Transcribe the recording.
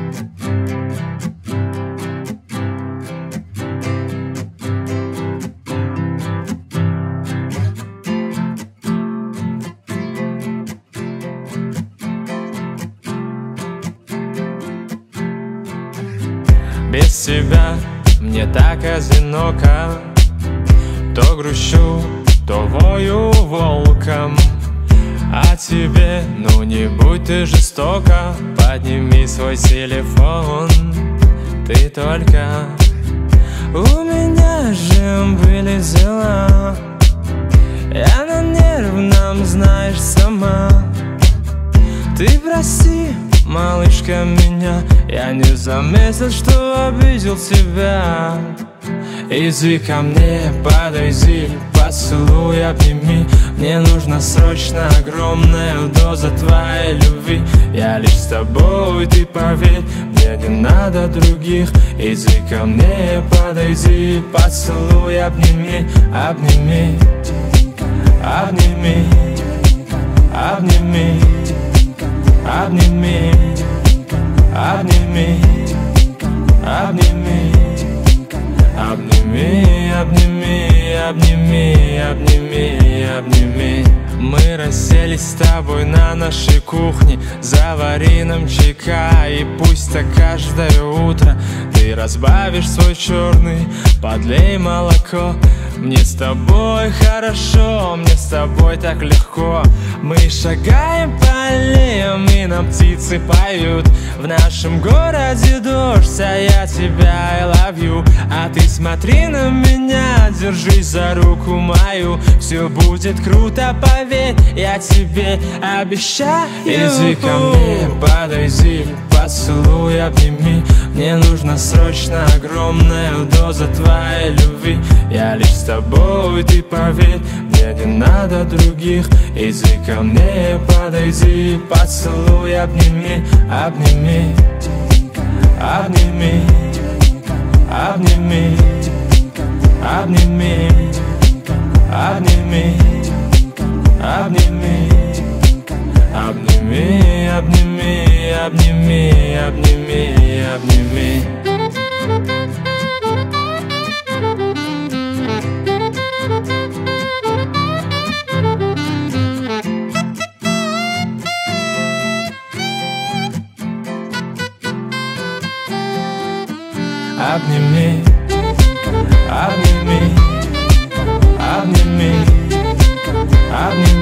Без тебя мне так одиноко. То грущу, то вою волком. А тебе, ну не будь ты жестоко. Подними свой телефон. Ты только. У меня же были дела. Я на нервном, знаешь, сама. Ты прости, малышка, меня. Я не заметил, что обидел тебя. Иди ко мне, подойди, поцелуй, обними. Мне нужна срочно огромная доза твоей любви. Я лишь с тобой, ты поверь, мне не надо других. Иди ко мне, подойди, поцелуй, обними, обними, обними, обними, обними, обними, обними, обними, обними, обними, обними, обними. Мы расселись с тобой на нашей кухне, завари нам чайка, и пусть так каждое утро ты разбавишь свой черный, подлей молоко. Мне с тобой хорошо, мне с тобой так легко. Мы шагаем по аллеям, и нам птицы поют. В нашем городе дождь, а я тебя I love you. А ты смотри на меня, держись за руку мою. Все будет круто, поверь, я тебе обещаю. Иди ко мне, подойди, поцелуй, обними. Мне нужна срочно огромная доза твоей любви. Я лишь с тобой, ты поверь, мне не надо других. Иди ко мне, подойди, поцелуй, обними, обними, обними, обними, обними, обними, обними, обними, обними, обними, обними, обними. Обними, обними, обними, обними.